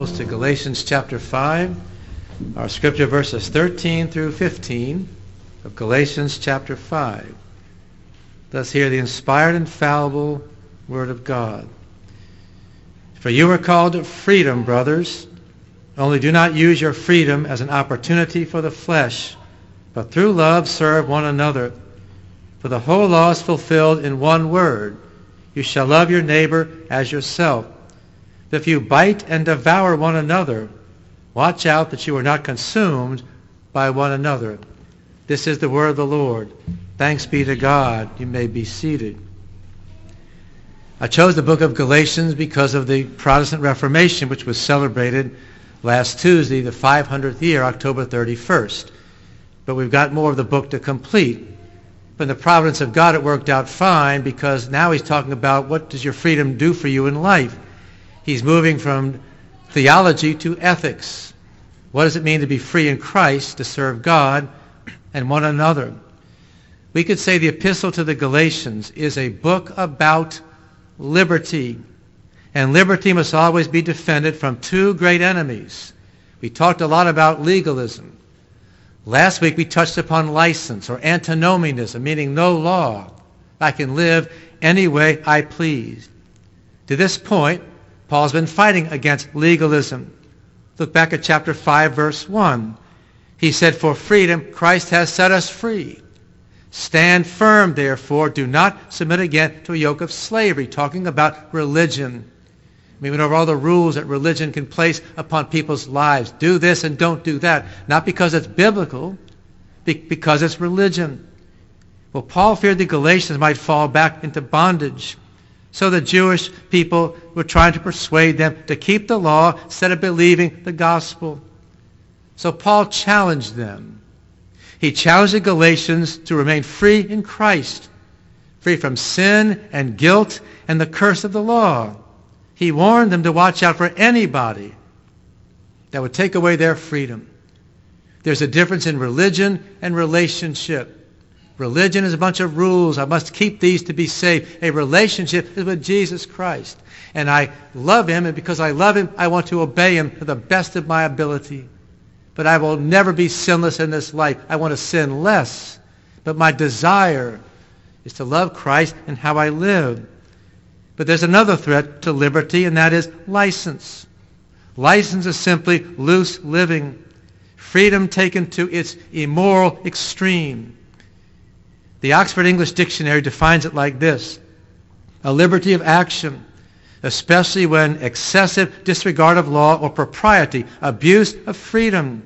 To Galatians chapter 5, our scripture verses 13 through 15 of Galatians chapter 5. Let's hear the inspired, infallible word of God. For you are called to freedom, brothers. Only do not use your freedom as an opportunity for the flesh, but through love serve one another. For the whole law is fulfilled in one word: you shall love your neighbor as yourself. If you bite and devour one another, watch out that you are not consumed by one another. This is the word of the Lord. Thanks be to God. You may be seated. I chose the book of Galatians because of the Protestant Reformation, which was celebrated last Tuesday, the 500th year, October 31st. But we've got more of the book to complete. But in the providence of God, it worked out fine, because now he's talking about what does your freedom do for you in life. He's moving from theology to ethics. What does it mean to be free in Christ, to serve God and one another? We could say the Epistle to the Galatians is a book about liberty. And liberty must always be defended from two great enemies. We talked a lot about legalism. Last week we touched upon license, or antinomianism, meaning no law. I can live any way I please. To this point, Paul's been fighting against legalism. Look back at chapter 5, verse 1. He said, for freedom Christ has set us free. Stand firm, therefore. Do not submit again to a yoke of slavery, talking about religion. We went over all the rules that religion can place upon people's lives. Do this and don't do that. Not because it's biblical, because it's religion. Well, Paul feared the Galatians might fall back into bondage. So the Jewish people were trying to persuade them to keep the law instead of believing the gospel. So Paul challenged them. He challenged the Galatians to remain free in Christ, free from sin and guilt and the curse of the law. He warned them to watch out for anybody that would take away their freedom. There's a difference in religion and relationship. Religion is a bunch of rules. I must keep these to be saved. A relationship is with Jesus Christ. And I love him, and because I love him, I want to obey him to the best of my ability. But I will never be sinless in this life. I want to sin less. But my desire is to love Christ and how I live. But there's another threat to liberty, and that is license. License is simply loose living. Freedom taken to its immoral extreme. The Oxford English Dictionary defines it like this: a liberty of action, especially when excessive disregard of law or propriety, abuse of freedom.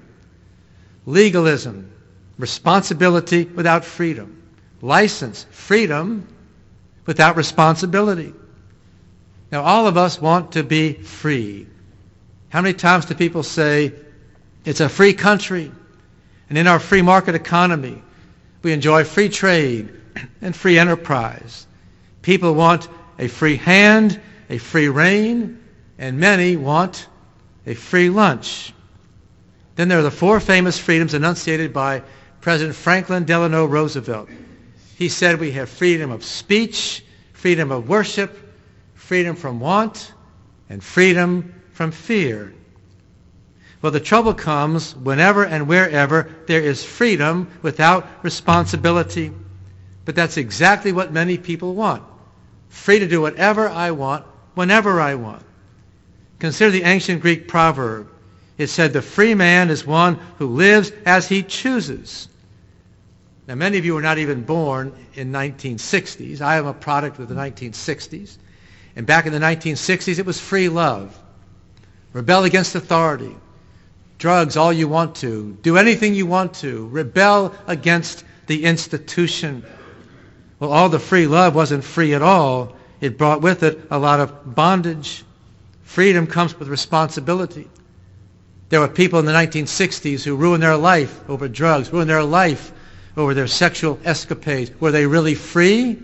Legalism, responsibility without freedom. License, freedom without responsibility. Now, all of us want to be free. How many times do people say, it's a free country, and in our free market economy, we enjoy free trade and free enterprise. People want a free hand, a free rein, and many want a free lunch. Then there are the four famous freedoms enunciated by President Franklin Delano Roosevelt. He said we have freedom of speech, freedom of worship, freedom from want, and freedom from fear. Well, the trouble comes whenever and wherever there is freedom without responsibility. But that's exactly what many people want. Free to do whatever I want, whenever I want. Consider the ancient Greek proverb. It said, the free man is one who lives as he chooses. Now, many of you were not even born in 1960s. I am a product of the 1960s. And back in the 1960s, it was free love. Rebel against authority. Drugs all you want to. Do anything you want to. Rebel against the institution. Well, all the free love wasn't free at all. It brought with it a lot of bondage. Freedom comes with responsibility. There were people in the 1960s who ruined their life over drugs, ruined their life over their sexual escapades. Were they really free?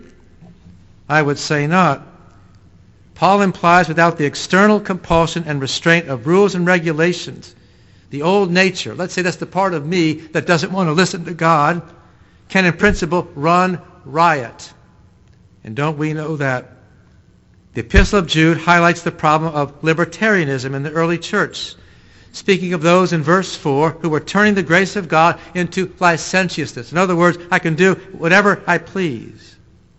I would say not. Paul implies without the external compulsion and restraint of rules and regulations, the old nature, let's say that's the part of me that doesn't want to listen to God, can in principle run riot. And don't we know that? The Epistle of Jude highlights the problem of libertarianism in the early church, speaking of those in verse 4 who were turning the grace of God into licentiousness. In other words, I can do whatever I please.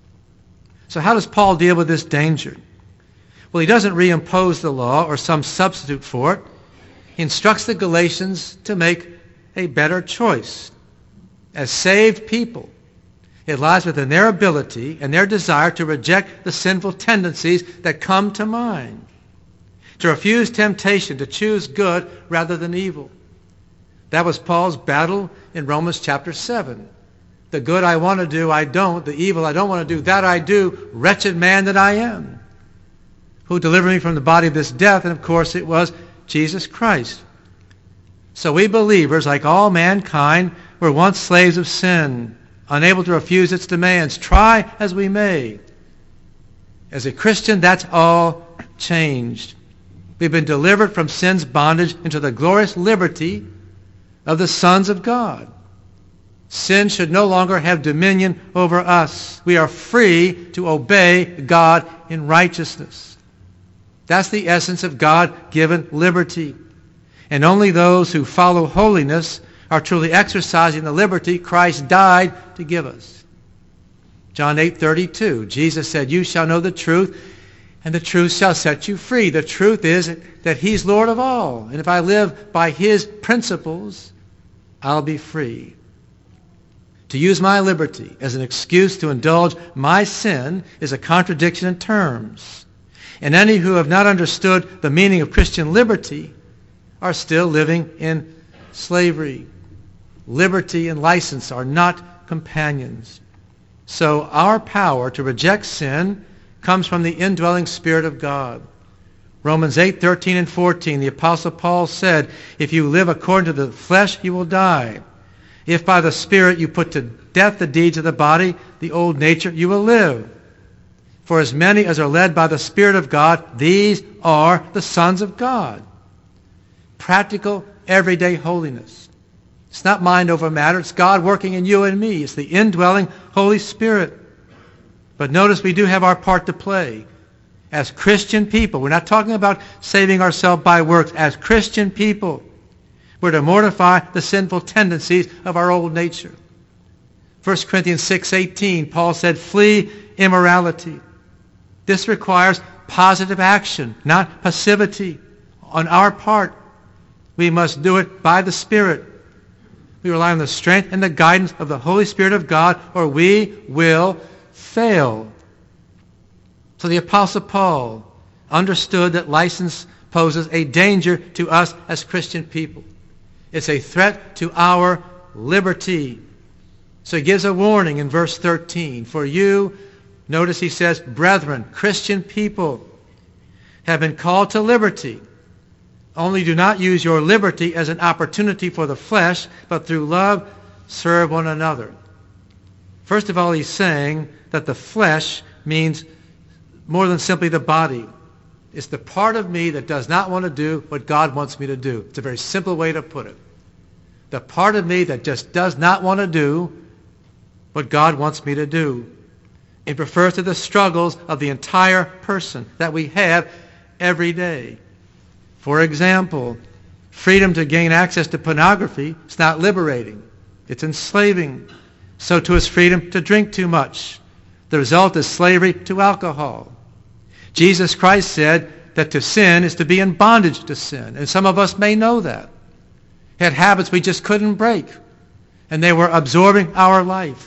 So how does Paul deal with this danger? Well, he doesn't reimpose the law or some substitute for it. He instructs the Galatians to make a better choice. As saved people, it lies within their ability and their desire to reject the sinful tendencies that come to mind, to refuse temptation, to choose good rather than evil. That was Paul's battle in Romans chapter 7. The good I want to do, I don't. The evil I don't want to do, that I do. Wretched man that I am. Who delivered me from the body of this death? And of course it was Jesus Christ. So we believers, like all mankind, were once slaves of sin, unable to refuse its demands, try as we may. As a Christian, that's all changed. We've been delivered from sin's bondage into the glorious liberty of the sons of God. Sin should no longer have dominion over us. We are free to obey God in righteousness. That's the essence of God-given liberty. And only those who follow holiness are truly exercising the liberty Christ died to give us. John 8:32, Jesus said, "You shall know the truth, and the truth shall set you free." The truth is that He's Lord of all. And if I live by His principles, I'll be free. To use my liberty as an excuse to indulge my sin is a contradiction in terms. And any who have not understood the meaning of Christian liberty are still living in slavery. Liberty and license are not companions. So our power to reject sin comes from the indwelling Spirit of God. Romans 8:13 and 14, the Apostle Paul said, "If you live according to the flesh, you will die. If by the Spirit you put to death the deeds of the body, the old nature, you will live. For as many as are led by the Spirit of God, these are the sons of God." Practical, everyday holiness. It's not mind over matter. It's God working in you and me. It's the indwelling Holy Spirit. But notice we do have our part to play. As Christian people, we're not talking about saving ourselves by works. As Christian people, we're to mortify the sinful tendencies of our old nature. 1 Corinthians 6:18, Paul said, "Flee immorality." This requires positive action, not passivity on our part. We must do it by the Spirit. We rely on the strength and the guidance of the Holy Spirit of God, or we will fail. So the Apostle Paul understood that license poses a danger to us as Christian people. It's a threat to our liberty. So he gives a warning in verse 13. For you, notice he says, brethren, Christian people, have been called to liberty. Only do not use your liberty as an opportunity for the flesh, but through love serve one another. First of all, he's saying that the flesh means more than simply the body. It's the part of me that does not want to do what God wants me to do. It's a very simple way to put it. The part of me that just does not want to do what God wants me to do. It refers to the struggles of the entire person that we have every day. For example, freedom to gain access to pornography is not liberating. It's enslaving. So too is freedom to drink too much. The result is slavery to alcohol. Jesus Christ said that to sin is to be in bondage to sin. And some of us may know that. Had habits we just couldn't break. And they were absorbing our life.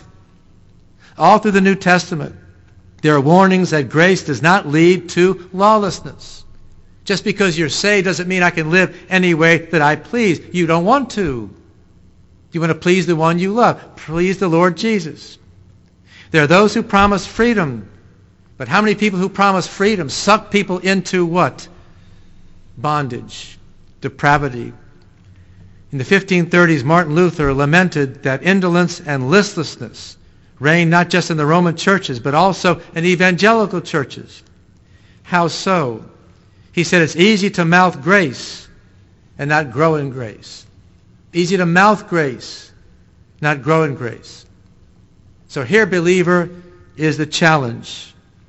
All through the New Testament, there are warnings that grace does not lead to lawlessness. Just because you're saved doesn't mean I can live any way that I please. You don't want to. You want to please the one you love. Please the Lord Jesus. There are those who promise freedom. But how many people who promise freedom suck people into what? Bondage, depravity. In the 1530s, Martin Luther lamented that indolence and listlessness reigned not just in the Roman churches, but also in evangelical churches. How so? He said it's easy to mouth grace and not grow in grace. Easy to mouth grace, not grow in grace. So here, believer, is the challenge.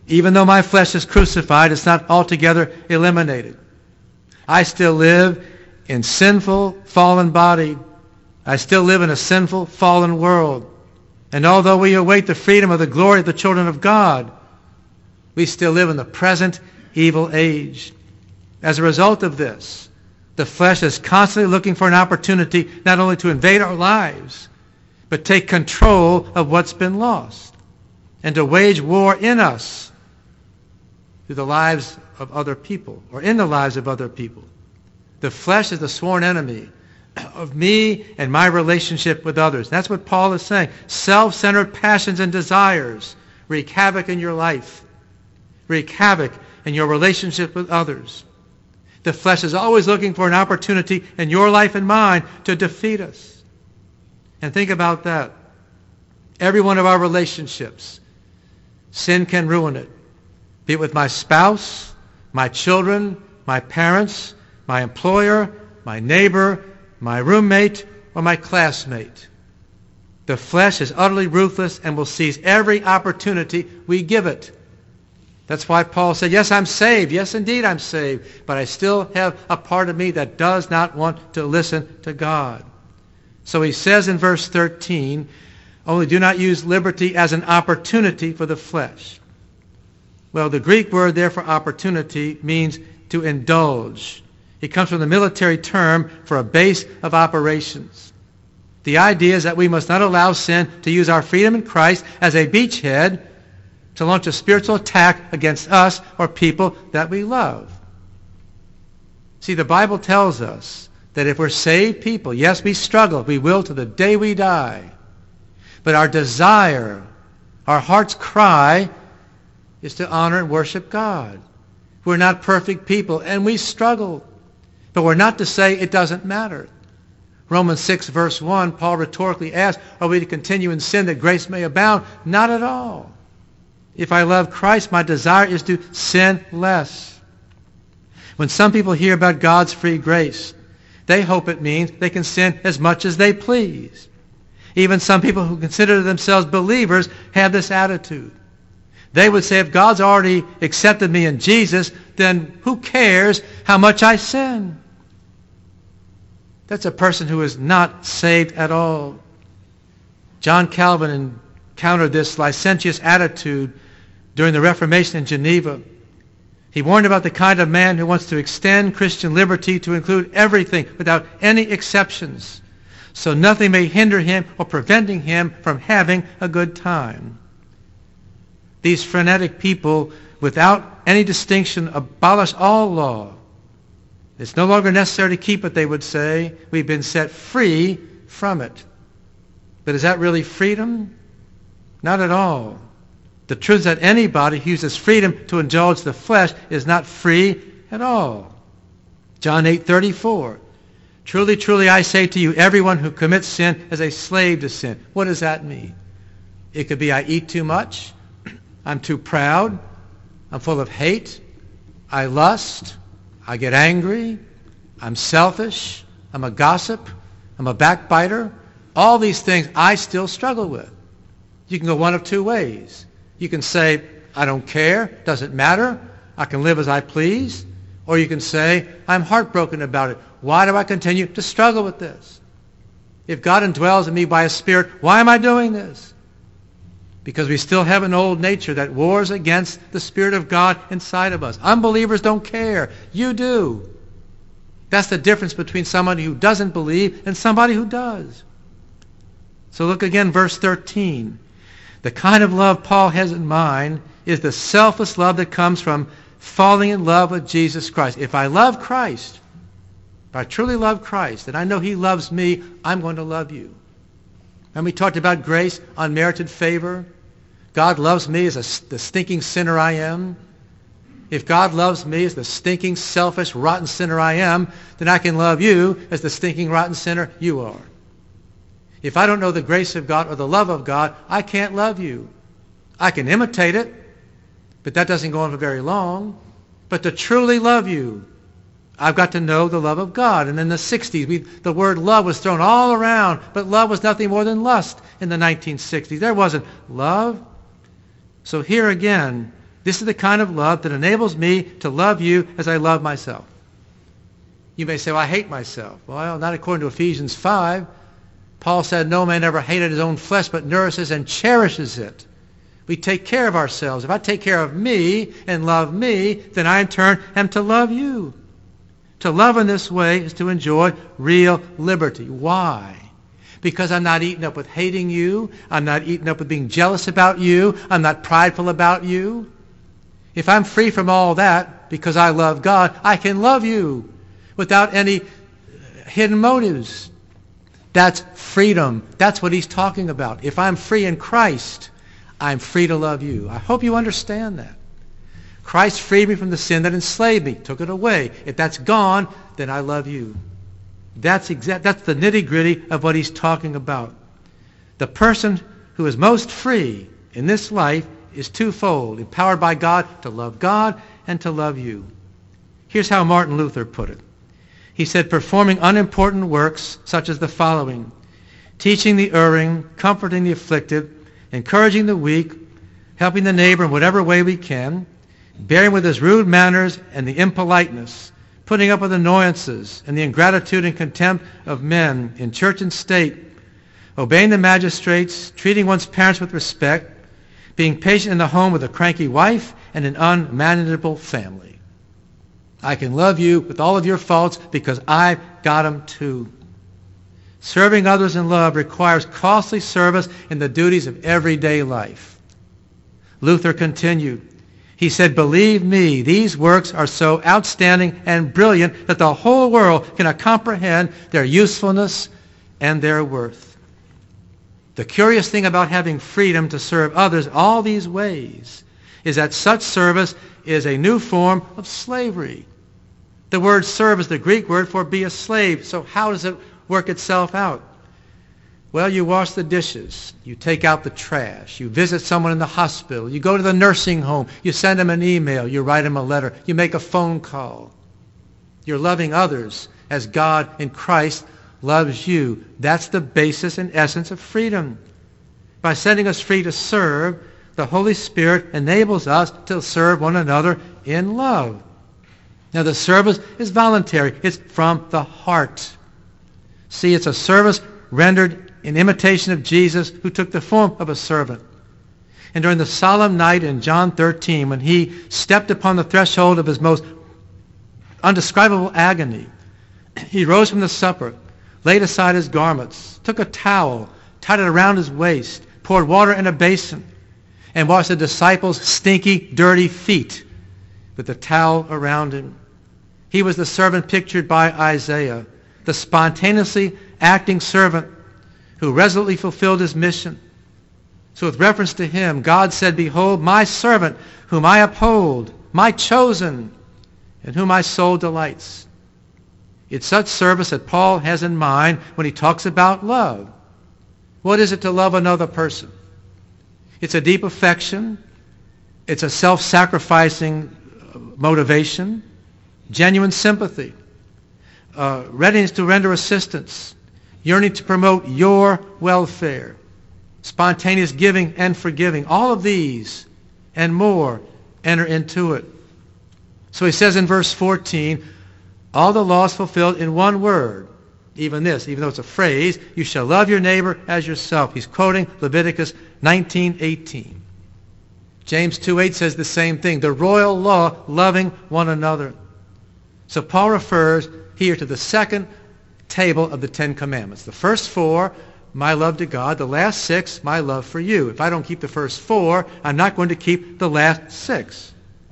Even though my flesh is crucified, it's not altogether eliminated. I still live in sinful, fallen body. I still live in a sinful, fallen world. And although we await the freedom of the glory of the children of God, we still live in the present evil age. As a result of this, the flesh is constantly looking for an opportunity not only to invade our lives, but take control of what's been lost and to wage war in us through the lives of other people or in the lives of other people. The flesh is the sworn enemy of me and my relationship with others. That's what Paul is saying. Self-centered passions and desires wreak havoc in your life, wreak havoc in your relationship with others. The flesh is always looking for an opportunity in your life and mine to defeat us. And think about that. Every one of our relationships, sin can ruin it. Be it with my spouse, my children, my parents, my employer, my neighbor, my roommate, or my classmate. The flesh is utterly ruthless and will seize every opportunity we give it. That's why Paul said, yes, I'm saved. Yes, indeed, I'm saved. But I still have a part of me that does not want to listen to God. So he says in verse 13, only do not use liberty as an opportunity for the flesh. Well, the Greek word there for opportunity means to indulge. It comes from the military term for a base of operations. The idea is that we must not allow sin to use our freedom in Christ as a beachhead to launch a spiritual attack against us or people that we love. See, the Bible tells us that if we're saved people, yes, we struggle. We will to the day we die. But our desire, our heart's cry, is to honor and worship God. We're not perfect people, and we struggle. But we're not to say it doesn't matter. Romans 6, verse 1, Paul rhetorically asks, are we to continue in sin that grace may abound? Not at all. If I love Christ, my desire is to sin less. When some people hear about God's free grace, they hope it means they can sin as much as they please. Even some people who consider themselves believers have this attitude. They would say, if God's already accepted me in Jesus, then who cares how much I sin? That's a person who is not saved at all. John Calvin encountered this licentious attitude during the Reformation in Geneva. He warned about the kind of man who wants to extend Christian liberty to include everything without any exceptions, so nothing may hinder him or preventing him from having a good time. These frenetic people, without any distinction, abolish all law. It's no longer necessary to keep it, they would say. We've been set free from it. But is that really freedom? Not at all. The truth is that anybody who uses freedom to indulge the flesh is not free at all. John 8:34. Truly, truly, I say to you, everyone who commits sin is a slave to sin. What does that mean? It could be I eat too much, I'm too proud, I'm full of hate, I lust, I get angry, I'm selfish, I'm a gossip, I'm a backbiter. All these things I still struggle with. You can go one of two ways. You can say, I don't care, doesn't matter, I can live as I please. Or you can say, I'm heartbroken about it. Why do I continue to struggle with this? If God indwells in me by His Spirit, why am I doing this? Because we still have an old nature that wars against the Spirit of God inside of us. Unbelievers don't care. You do. That's the difference between somebody who doesn't believe and somebody who does. So look again, verse 13. The kind of love Paul has in mind is the selfless love that comes from falling in love with Jesus Christ. If I love Christ, if I truly love Christ, and I know He loves me, I'm going to love you. And we talked about grace, unmerited favor. God loves me as the stinking sinner I am. If God loves me as the stinking, selfish, rotten sinner I am, then I can love you as the stinking, rotten sinner you are. If I don't know the grace of God or the love of God, I can't love you. I can imitate it, but that doesn't go on for very long. But to truly love you, I've got to know the love of God. And in the 60s, the word love was thrown all around, but love was nothing more than lust in the 1960s. There wasn't love. So here again, This is the kind of love that enables me to love you as I love myself. You may say, well, I hate myself. Well, not according to Ephesians 5. Paul said, no man ever hated his own flesh, but nourishes and cherishes it. We take care of ourselves. If I take care of me and love me, then I in turn am to love you. To love in this way is to enjoy real liberty. Why? Because I'm not eaten up with hating you. I'm not eaten up with being jealous about you. I'm not prideful about you. If I'm free from all that because I love God, I can love you without any hidden motives. That's freedom. That's what he's talking about. If I'm free in Christ, I'm free to love you. I hope you understand that. Christ freed me from the sin that enslaved me, took it away. If that's gone, then I love you. That's the nitty-gritty of what he's talking about. The person who is most free in this life is twofold, empowered by God and to love you. Here's how Martin Luther put it. He said, performing unimportant works such as the following: teaching the erring, comforting the afflicted, encouraging the weak, helping the neighbor in whatever way we can, bearing with his rude manners and the impoliteness, putting up with annoyances and the ingratitude and contempt of men in church and state, obeying the magistrates, treating one's parents with respect, being patient in the home with a cranky wife and an unmanageable family. I can love you with all of your faults because I've got them too. Serving others in love requires costly service in the duties of everyday life. Luther continued. He said, believe me, these works are so outstanding and brilliant that the whole world cannot comprehend their usefulness and their worth. The curious thing about having freedom to serve others all these ways is that such service is a new form of slavery. The word serve is the Greek word for be a slave. So how does it work itself out? Well, you wash the dishes, you take out the trash, you visit someone in the hospital, you go to the nursing home, you send them an email, you write them a letter, you make a phone call. You're loving others as God in Christ loves you. That's the basis and essence of freedom. By setting us free to serve, the Holy Spirit enables us to serve one another in love. Now the service is voluntary. It's from the heart. See, it's a service rendered in imitation of Jesus, who took the form of a servant. And during the solemn night in John 13, when he stepped upon the threshold of his most undescribable agony, he rose from the supper, laid aside his garments, took a towel, tied it around his waist, poured water in a basin, and washed the disciples' stinky, dirty feet with the towel around him. He was the servant pictured by Isaiah, the spontaneously acting servant who resolutely fulfilled his mission. So with reference to him, God said, behold, my servant, whom I uphold, my chosen, in whom my soul delights. It's such service that Paul has in mind when he talks about love. What is it to love another person? It's a deep affection. It's a self-sacrificing motivation, genuine sympathy, readiness to render assistance, yearning to promote your welfare, spontaneous giving and forgiving. All of these and more enter into it. So he says in verse 14, all the law is fulfilled in one word, even this, even though it's a phrase, you shall love your neighbor as yourself. He's quoting Leviticus 19:18. James 2:8 says the same thing, the royal law, loving one another. So Paul refers here to the second table of the Ten Commandments. The first four, my love to God. The last six, my love for you. If I don't keep the first four, I'm not going to keep the last six.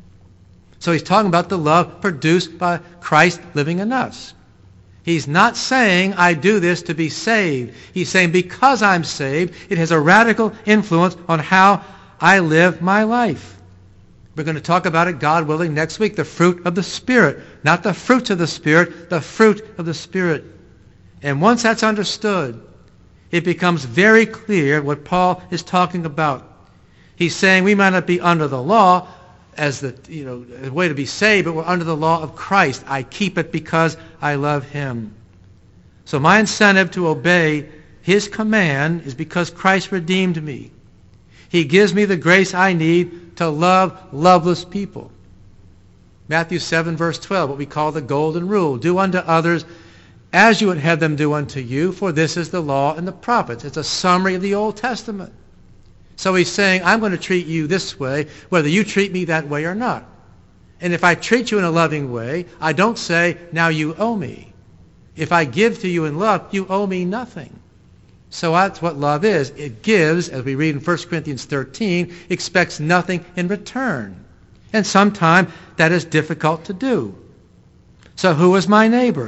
So he's talking about the love produced by Christ living in us. He's not saying I do this to be saved. He's saying because I'm saved, it has a radical influence on how I live my life. We're going to talk about it, God willing, next week, the fruit of the Spirit. Not the fruits of the Spirit, the fruit of the Spirit. And once that's understood, it becomes very clear what Paul is talking about. He's saying we might not be under the law as the way to be saved, but we're under the law of Christ. I keep it because I love him. So my incentive to obey his command is because Christ redeemed me. He gives me the grace I need to love loveless people. Matthew 7, verse 12, what we call the golden rule. Do unto others as you would have them do unto you, for this is the law and the prophets. It's a summary of the Old Testament. So he's saying, I'm going to treat you this way, whether you treat me that way or not. And if I treat you in a loving way, I don't say, now you owe me. If I give to you in love, you owe me nothing. So that's what love is. It gives, as we read in 1 Corinthians 13, expects nothing in return. And sometimes that is difficult to do. So who is my neighbor?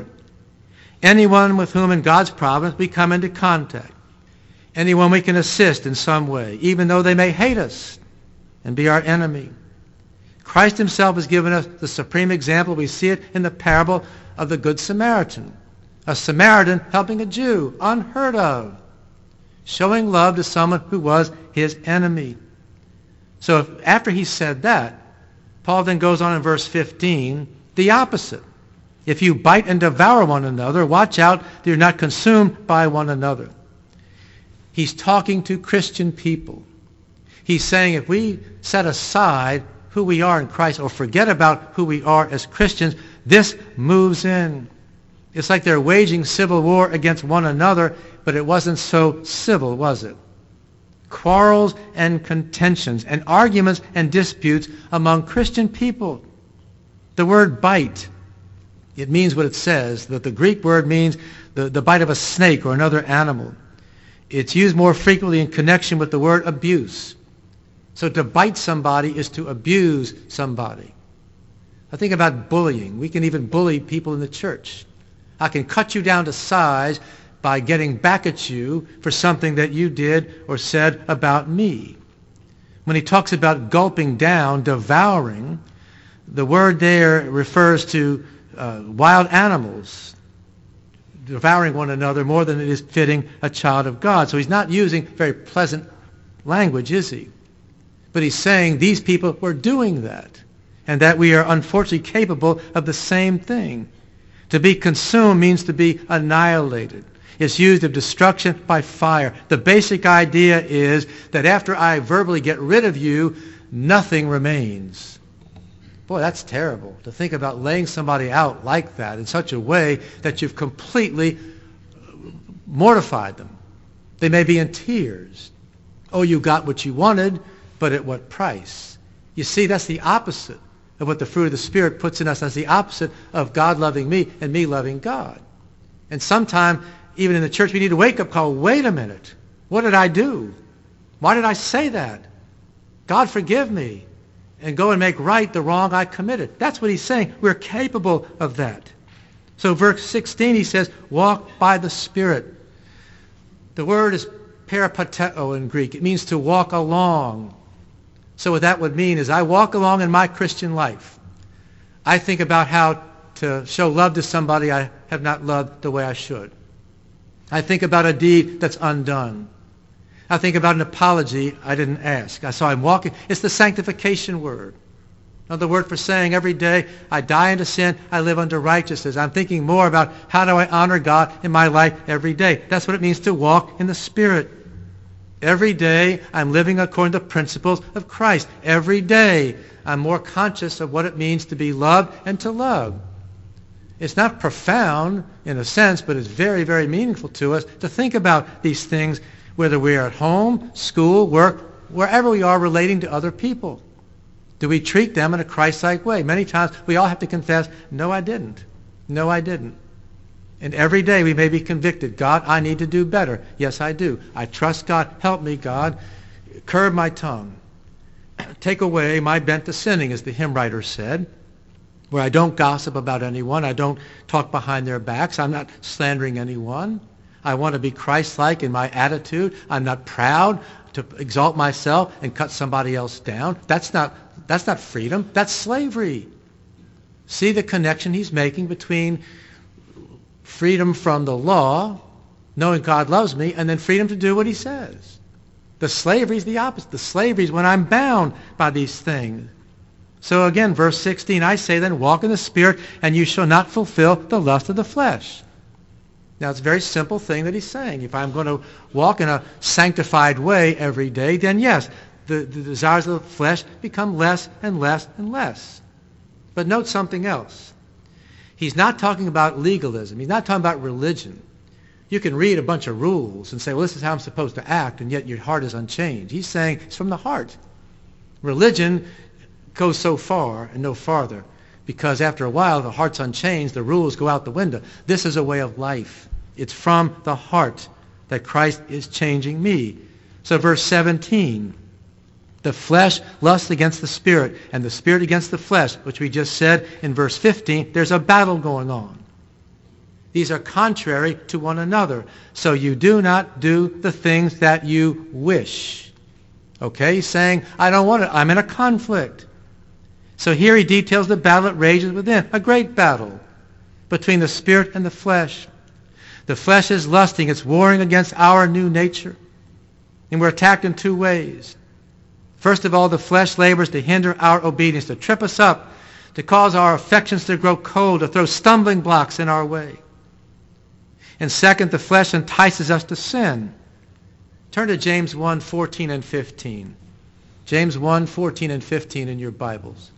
Anyone with whom in God's providence we come into contact. Anyone we can assist in some way, even though they may hate us and be our enemy. Christ himself has given us the supreme example. We see it in the parable of the Good Samaritan. A Samaritan helping a Jew, unheard of. Showing love to someone who was his enemy. So after he said that, Paul then goes on in verse 15, the opposite. If you bite and devour one another, watch out that you're not consumed by one another. He's talking to Christian people. He's saying if we set aside who we are in Christ or forget about who we are as Christians, this moves in. It's like they're waging civil war against one another, but it wasn't so civil, was it? Quarrels and contentions and arguments and disputes among Christian people. The word bite, it means what it says. The Greek word means the bite of a snake or another animal. It's used more frequently in connection with the word abuse. So to bite somebody is to abuse somebody. I think about bullying. We can even bully people in the church. I can cut you down to size by getting back at you for something that you did or said about me. When he talks about gulping down, devouring, the word there refers to wild animals devouring one another more than it is fitting a child of God. So he's not using very pleasant language, is he? But he's saying these people were doing that, and that we are unfortunately capable of the same thing. To be consumed means to be annihilated. It's used of destruction by fire. The basic idea is that after I verbally get rid of you, nothing remains. Boy, that's terrible, to think about laying somebody out like that in such a way that you've completely mortified them. They may be in tears. Oh, you got what you wanted, but at what price? You see, that's the opposite of what the fruit of the Spirit puts in us. That's the opposite of God loving me and me loving God. And sometimes, even in the church, we need a wake-up call. Wait a minute. What did I do? Why did I say that? God forgive me. And go and make right the wrong I committed. That's what he's saying. We're capable of that. So verse 16, he says, walk by the Spirit. The word is peripateo in Greek. It means to walk along. So what that would mean is I walk along in my Christian life. I think about how to show love to somebody I have not loved the way I should. I think about a deed that's undone. I think about an apology I didn't ask. So I'm walking. It's the sanctification word. Another word for saying every day I die into sin, I live unto righteousness. I'm thinking more about how do I honor God in my life every day. That's what it means to walk in the Spirit. Every day I'm living according to the principles of Christ. Every day I'm more conscious of what it means to be loved and to love. It's not profound in a sense, but it's very, very meaningful to us to think about these things, whether we are at home, school, work, wherever we are relating to other people. Do we treat them in a Christ-like way? Many times we all have to confess, no, I didn't. No, I didn't. And every day we may be convicted. God, I need to do better. Yes, I do. I trust God. Help me, God. Curb my tongue. Take away my bent to sinning, as the hymn writer said, where I don't gossip about anyone. I don't talk behind their backs. I'm not slandering anyone. I want to be Christ-like in my attitude. I'm not proud to exalt myself and cut somebody else down. That's not freedom. That's slavery. See the connection he's making between freedom from the law, knowing God loves me, and then freedom to do what he says. The slavery is the opposite. The slavery is when I'm bound by these things. So again, verse 16, I say then, walk in the Spirit, and you shall not fulfill the lust of the flesh. Now, it's a very simple thing that he's saying. If I'm going to walk in a sanctified way every day, then yes, the desires of the flesh become less and less and less. But note something else. He's not talking about legalism. He's not talking about religion. You can read a bunch of rules and say, well, this is how I'm supposed to act, and yet your heart is unchanged. He's saying it's from the heart. Religion goes so far and no farther, because after a while, the heart's unchanged, the rules go out the window. This is a way of life. It's from the heart that Christ is changing me. So verse 17, the flesh lusts against the Spirit, and the Spirit against the flesh, which we just said in verse 15, there's a battle going on. These are contrary to one another. So you do not do the things that you wish. Okay, he's saying, I don't want it. I'm in a conflict. So here he details the battle that rages within, a great battle between the Spirit and the flesh. The flesh is lusting. It's warring against our new nature. And we're attacked in two ways. First of all, the flesh labors to hinder our obedience, to trip us up, to cause our affections to grow cold, to throw stumbling blocks in our way. And second, the flesh entices us to sin. Turn to James 1:14 and 15. James 1:14 and 15 in your Bibles.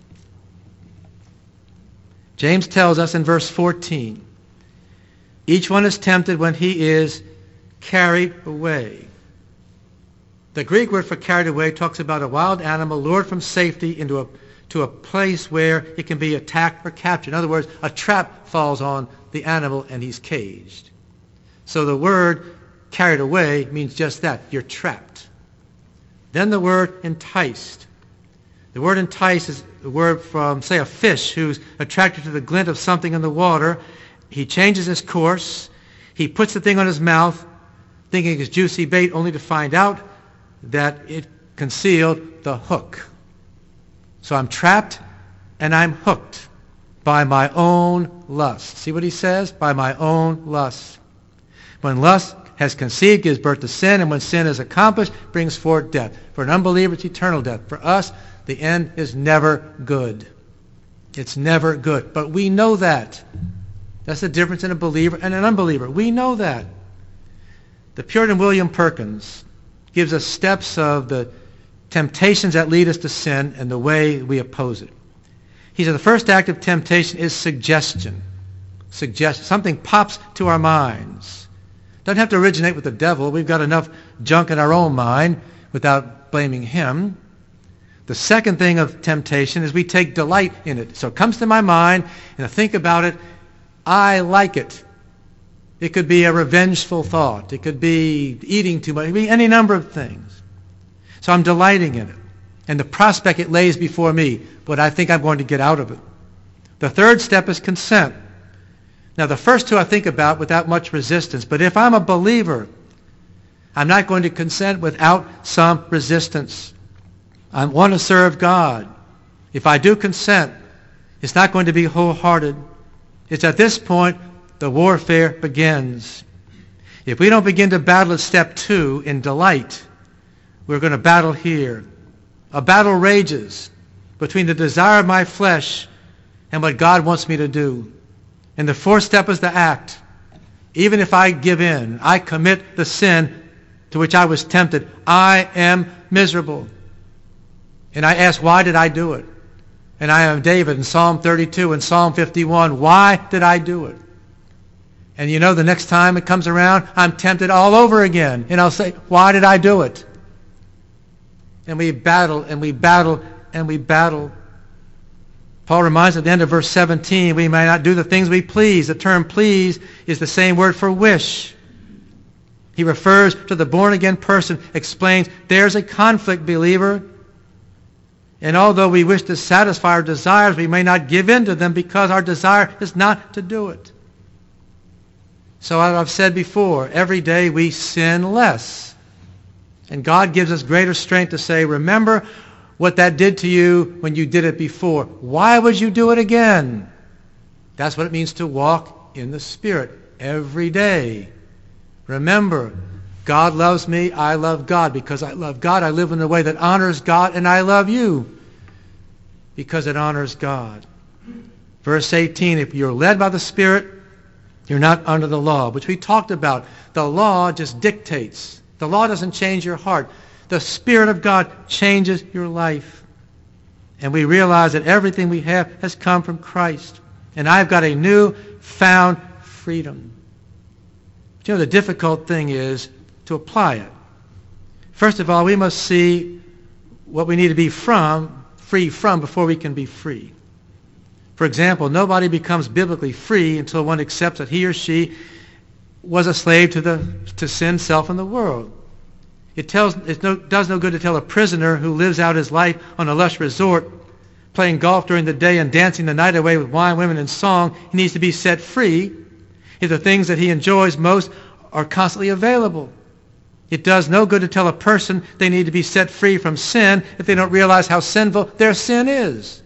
James tells us in verse 14, each one is tempted when he is carried away. The Greek word for carried away talks about a wild animal lured from safety to a place where it can be attacked or captured. In other words, a trap falls on the animal and he's caged. So the word carried away means just that. You're trapped. Then the word enticed. The word entice is the word from, say, a fish who's attracted to the glint of something in the water. He changes his course. He puts the thing on his mouth, thinking it's juicy bait, only to find out that it concealed the hook. So I'm trapped and I'm hooked by my own lust. See what he says? By my own lust. When lust has conceived, gives birth to sin, and when sin is accomplished, brings forth death. For an unbeliever, it's eternal death. For us, the end is never good. It's never good. But we know that. That's the difference in a believer and an unbeliever. We know that. The Puritan William Perkins gives us steps of the temptations that lead us to sin and the way we oppose it. He said the first act of temptation is suggestion. Something pops to our minds. Doesn't have to originate with the devil. We've got enough junk in our own mind without blaming him. The second thing of temptation is we take delight in it. So it comes to my mind and I think about it. I like it. It could be a revengeful thought. It could be eating too much. It could be any number of things. So I'm delighting in it. And the prospect it lays before me, what I think I'm going to get out of it. The third step is consent. Now the first two I think about without much resistance. But if I'm a believer, I'm not going to consent without some resistance. I want to serve God. If I do consent, it's not going to be wholehearted. It's at this point the warfare begins. If we don't begin to battle at step 2 in delight, we're going to battle here. A battle rages between the desire of my flesh and what God wants me to do. And the fourth step is the act. Even if I give in, I commit the sin to which I was tempted, I am miserable. And I ask, why did I do it? And I am David in Psalm 32 and Psalm 51. Why did I do it? And you know, the next time it comes around, I'm tempted all over again. And I'll say, why did I do it? And we battle, and we battle, and we battle. Paul reminds us at the end of verse 17, we may not do the things we please. The term please is the same word for wish. He refers to the born-again person, explains there's a conflict, believer. And although we wish to satisfy our desires, we may not give in to them because our desire is not to do it. So I've said before, every day we sin less. And God gives us greater strength to say, remember what that did to you when you did it before. Why would you do it again? That's what it means to walk in the Spirit every day. Remember, God loves me, I love God. Because I love God, I live in a way that honors God, and I love you because it honors God. Verse 18, if you're led by the Spirit, you're not under the law, which we talked about. The law just dictates. The law doesn't change your heart. The Spirit of God changes your life. And we realize that everything we have has come from Christ. And I've got a new found freedom. But the difficult thing is to apply it. First of all, we must see what we need to be free from before we can be free. For example, nobody becomes biblically free until one accepts that he or she was a slave to sin, self, and the world. It does no good to tell a prisoner who lives out his life on a lush resort, playing golf during the day and dancing the night away with wine, women, and song, he needs to be set free if the things that he enjoys most are constantly available. It does no good to tell a person they need to be set free from sin if they don't realize how sinful their sin is.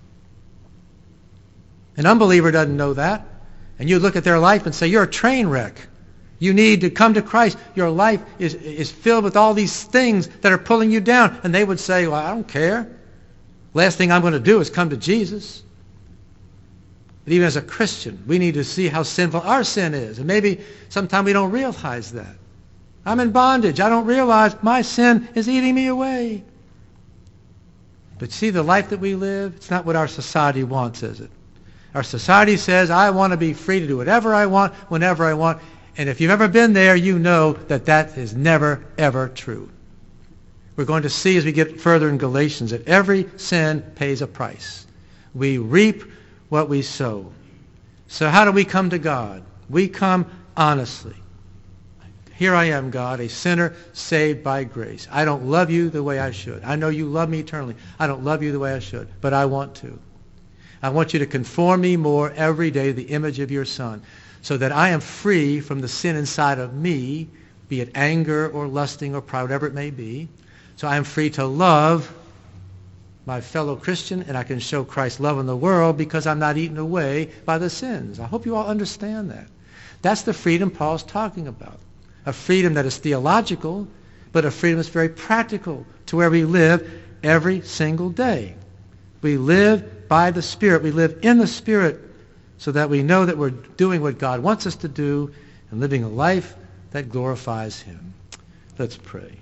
An unbeliever doesn't know that. And you look at their life and say, you're a train wreck. You need to come to Christ. Your life is filled with all these things that are pulling you down. And they would say, well, I don't care. Last thing I'm going to do is come to Jesus. But even as a Christian, we need to see how sinful our sin is. And maybe sometimes we don't realize that. I'm in bondage. I don't realize my sin is eating me away. But see, the life that we live, it's not what our society wants, is it? Our society says, I want to be free to do whatever I want, whenever I want. And if you've ever been there, you know that that is never, ever true. We're going to see as we get further in Galatians that every sin pays a price. We reap what we sow. So how do we come to God? We come honestly. Here I am, God, a sinner saved by grace. I don't love you the way I should. I know you love me eternally. I don't love you the way I should, but I want to. I want you to conform me more every day to the image of your Son, so that I am free from the sin inside of me, be it anger or lusting or pride, whatever it may be. So I am free to love my fellow Christian, and I can show Christ's love in the world because I'm not eaten away by the sins. I hope you all understand that. That's the freedom Paul's talking about. A freedom that is theological, but a freedom that's very practical to where we live every single day. We live by the Spirit. We live in the Spirit so that we know that we're doing what God wants us to do and living a life that glorifies Him. Let's pray.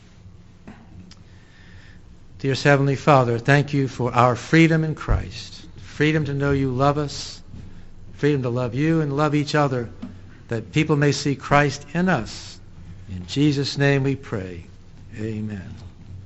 Dear Heavenly Father, thank you for our freedom in Christ. Freedom to know you love us. Freedom to love you and love each other, that people may see Christ in us. In Jesus' name we pray. Amen.